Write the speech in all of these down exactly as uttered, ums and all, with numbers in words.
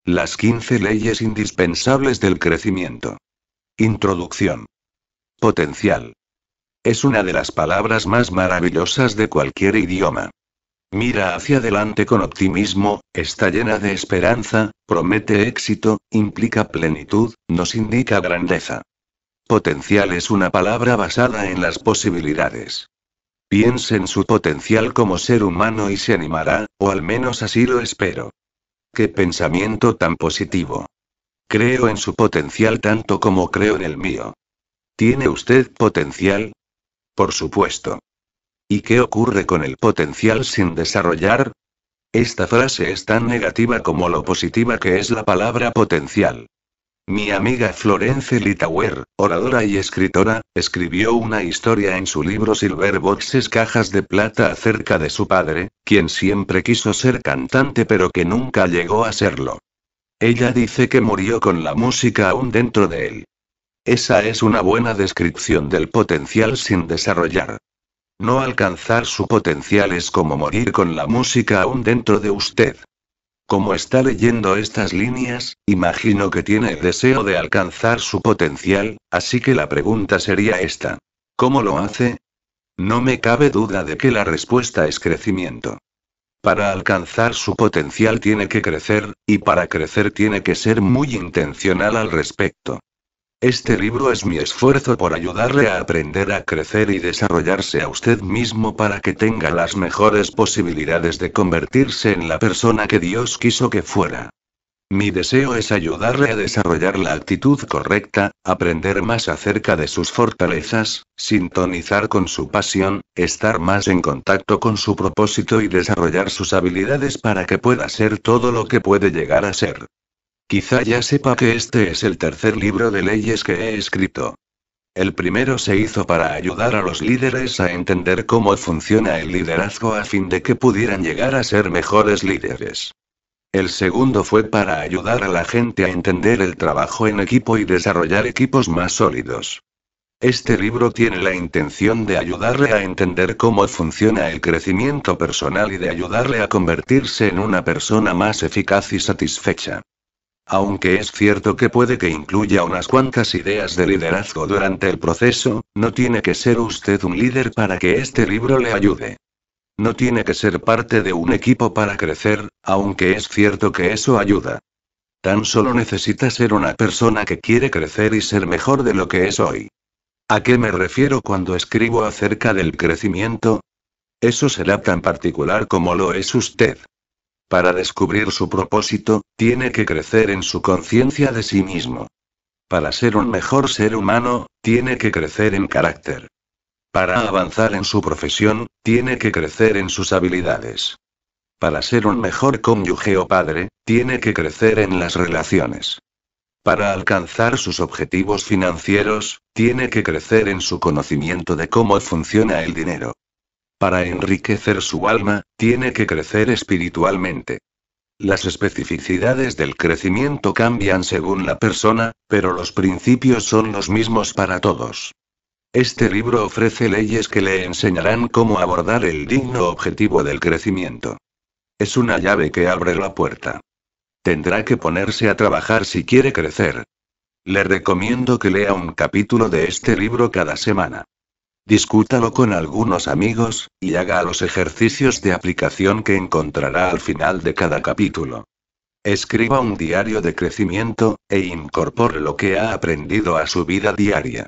Las quince leyes indispensables del crecimiento. Introducción. Potencial. Es una de las palabras más maravillosas de cualquier idioma. Mira hacia adelante con optimismo, está llena de esperanza, promete éxito, implica plenitud, nos indica grandeza. Potencial es una palabra basada en las posibilidades. Piense en su potencial como ser humano y se animará, o al menos así lo espero. ¡Qué pensamiento tan positivo! Creo en su potencial tanto como creo en el mío. ¿Tiene usted potencial? Por supuesto. ¿Y qué ocurre con el potencial sin desarrollar? Esta frase es tan negativa como lo positiva que es la palabra potencial. Mi amiga Florence Littauer, oradora y escritora, escribió una historia en su libro Silver Boxes Cajas de Plata acerca de su padre, quien siempre quiso ser cantante pero que nunca llegó a serlo. Ella dice que murió con la música aún dentro de él. Esa es una buena descripción del potencial sin desarrollar. No alcanzar su potencial es como morir con la música aún dentro de usted. Como está leyendo estas líneas, imagino que tiene el deseo de alcanzar su potencial, así que la pregunta sería esta. ¿Cómo lo hace? No me cabe duda de que la respuesta es crecimiento. Para alcanzar su potencial tiene que crecer, y para crecer tiene que ser muy intencional al respecto. Este libro es mi esfuerzo por ayudarle a aprender a crecer y desarrollarse a usted mismo para que tenga las mejores posibilidades de convertirse en la persona que Dios quiso que fuera. Mi deseo es ayudarle a desarrollar la actitud correcta, aprender más acerca de sus fortalezas, sintonizar con su pasión, estar más en contacto con su propósito y desarrollar sus habilidades para que pueda ser todo lo que puede llegar a ser. Quizá ya sepa que este es el tercer libro de leyes que he escrito. El primero se hizo para ayudar a los líderes a entender cómo funciona el liderazgo a fin de que pudieran llegar a ser mejores líderes. El segundo fue para ayudar a la gente a entender el trabajo en equipo y desarrollar equipos más sólidos. Este libro tiene la intención de ayudarle a entender cómo funciona el crecimiento personal y de ayudarle a convertirse en una persona más eficaz y satisfecha. Aunque es cierto que puede que incluya unas cuantas ideas de liderazgo durante el proceso, no tiene que ser usted un líder para que este libro le ayude. No tiene que ser parte de un equipo para crecer, aunque es cierto que eso ayuda. Tan solo necesita ser una persona que quiere crecer y ser mejor de lo que es hoy. ¿A qué me refiero cuando escribo acerca del crecimiento? Eso será tan particular como lo es usted. Para descubrir su propósito, tiene que crecer en su conciencia de sí mismo. Para ser un mejor ser humano, tiene que crecer en carácter. Para avanzar en su profesión, tiene que crecer en sus habilidades. Para ser un mejor cónyuge o padre, tiene que crecer en las relaciones. Para alcanzar sus objetivos financieros, tiene que crecer en su conocimiento de cómo funciona el dinero. Para enriquecer su alma, tiene que crecer espiritualmente. Las especificidades del crecimiento cambian según la persona, pero los principios son los mismos para todos. Este libro ofrece leyes que le enseñarán cómo abordar el digno objetivo del crecimiento. Es una llave que abre la puerta. Tendrá que ponerse a trabajar si quiere crecer. Le recomiendo que lea un capítulo de este libro cada semana. Discútalo con algunos amigos, y haga los ejercicios de aplicación que encontrará al final de cada capítulo. Escriba un diario de crecimiento, e incorpore lo que ha aprendido a su vida diaria.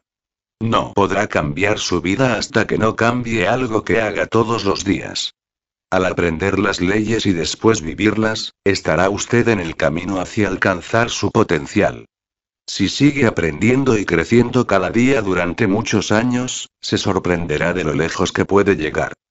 No podrá cambiar su vida hasta que no cambie algo que haga todos los días. Al aprender las leyes y después vivirlas, estará usted en el camino hacia alcanzar su potencial. Si sigue aprendiendo y creciendo cada día durante muchos años, se sorprenderá de lo lejos que puede llegar.